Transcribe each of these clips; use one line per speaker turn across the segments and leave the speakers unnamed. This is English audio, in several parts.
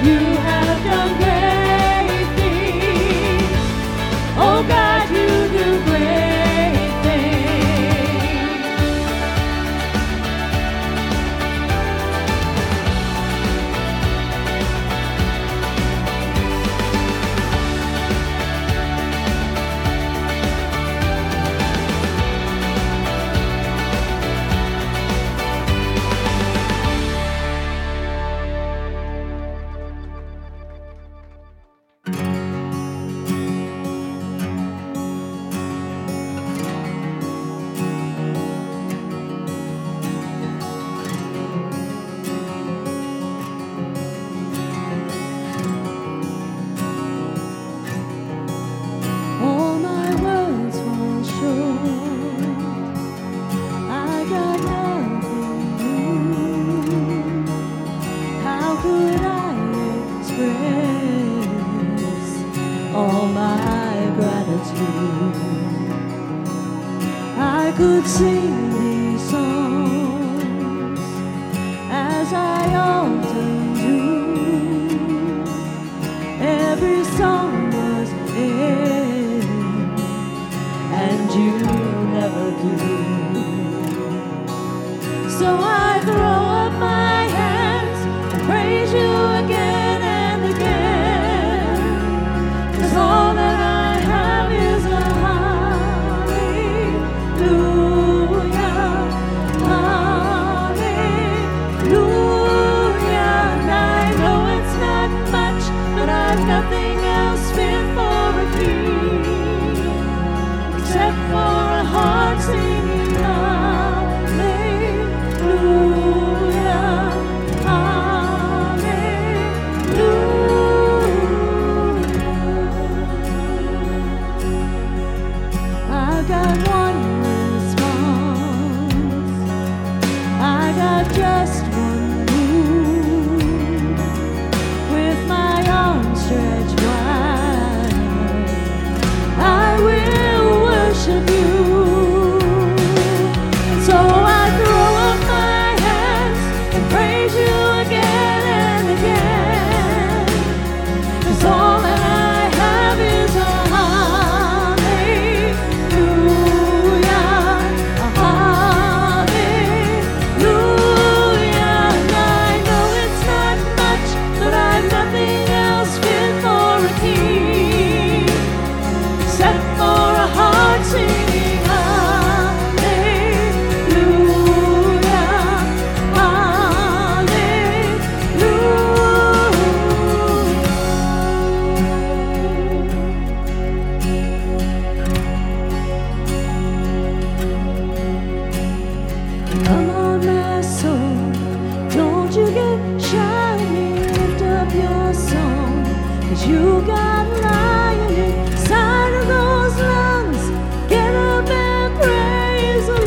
You have done great things. Oh God, you do great things. All my words fall short. I got nothing new. How could I express all my gratitude? I could sing these songs as I often do. Every song was in, and you never do. So I throw up my hands and praise you again and again, 'cause all that I have is a hallelujah, hallelujah. And I know it's not much, but I've nothing else fit for a king except for a heart singing hallelujah, hallelujah. I got one response. I got just one move. With my arms stretched wide, I will worship you. So I throw up my hands and praise you again and again, 'cause all that I have is a hallelujah, a hallelujah. And I know it's not much, but I've nothing else fit for a king except for a heart singing hallelujah, hallelujah. Come on, my soul, don't you get shy, lift up your song, 'cause you got lion inside of those lungs. Get up and praise the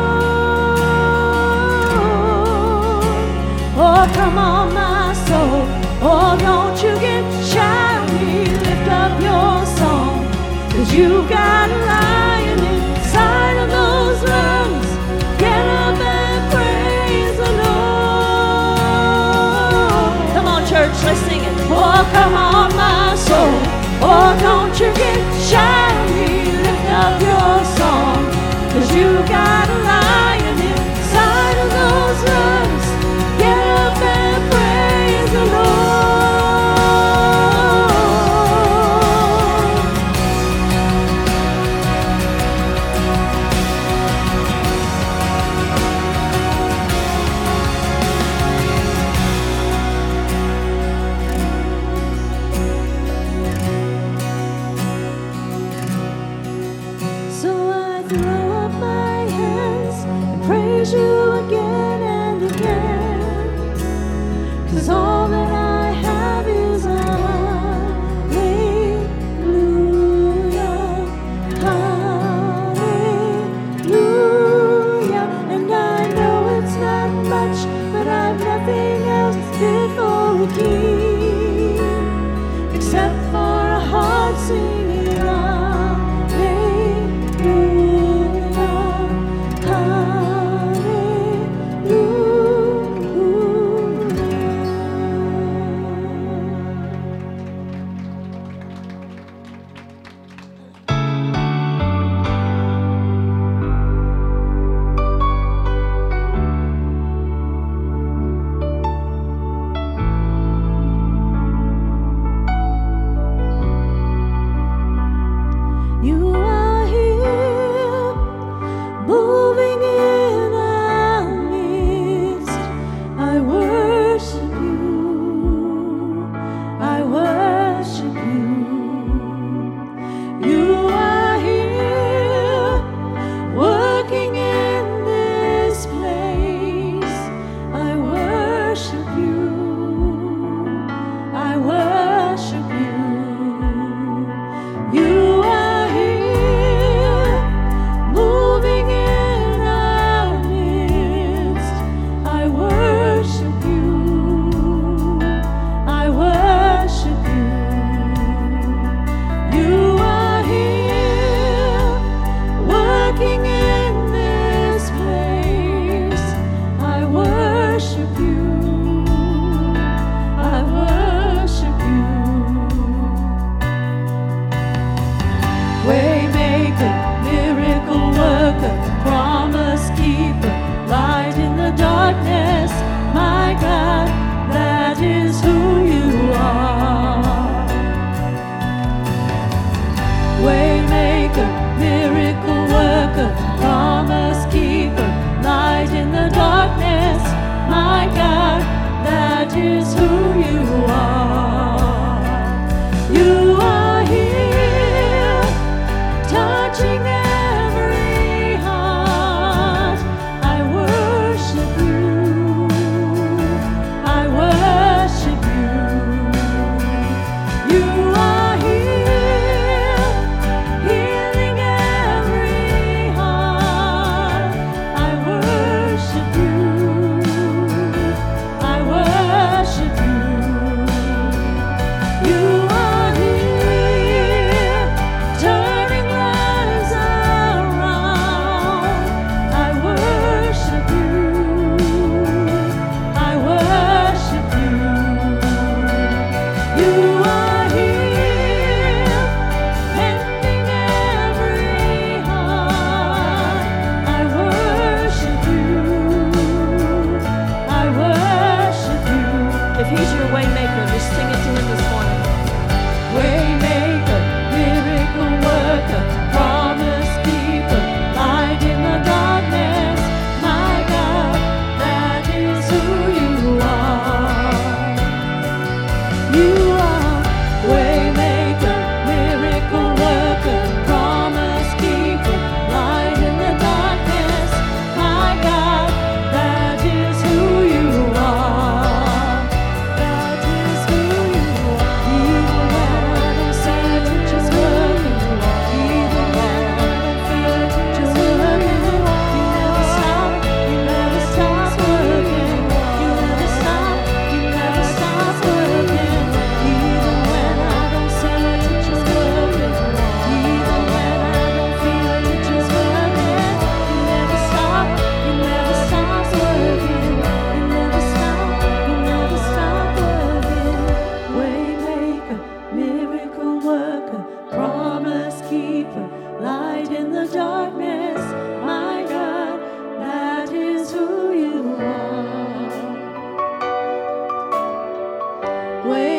Lord. Oh, come on, my soul, oh, don't you get shy, lift up your song, 'cause you got lion inside of those lungs. Get up and praise the Lord. Come on, church, let's sing it. Oh, come on, my soul. Oh, don't you get shy. Lift up your song, 'cause you got a lion inside of those lungs. Get up and praise the Lord. So I throw up my hands and praise you again and again, 'cause all that I have is a hallelujah, hallelujah. And I know it's not much, but I've nothing else fit for a king except for a heart singing hallelujah, hallelujah. your way maker. Just sing it to him this morning. Waymaker, miracle worker, promise keeper, light in the darkness, my God, that is who you are. You are waymaker, miracle worker, promise keeper, light in the darkness, my God, that is who you are. That is who you are. Even when I don't see it, you're just working. Even when I don't feel it, you're just working. You never stop working. You never stop working. Even when I don't see it, you're just working. Even when I don't feel it, you're just working. You never stop working. You never stop working. Waymaker, miracle worker, promise keeper, light in the darkness, my God, that is who you are.